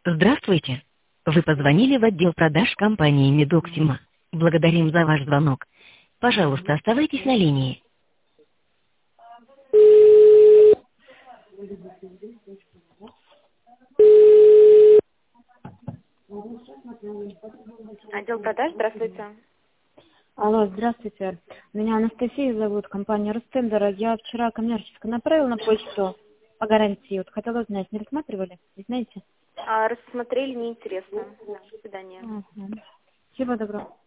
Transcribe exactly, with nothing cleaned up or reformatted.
Здравствуйте. Вы позвонили в отдел продаж компании Медоксима. Благодарим за ваш звонок. Пожалуйста, оставайтесь на линии. Отдел продаж, здравствуйте. Алло, здравствуйте. Меня Анастасия зовут, компания Ростендера. Я вчера коммерческое направила на почту по гарантии. Вот хотела узнать, не рассматривали? Не знаете? А, рассмотрели, неинтересно. До свидания. Угу. Всего доброго.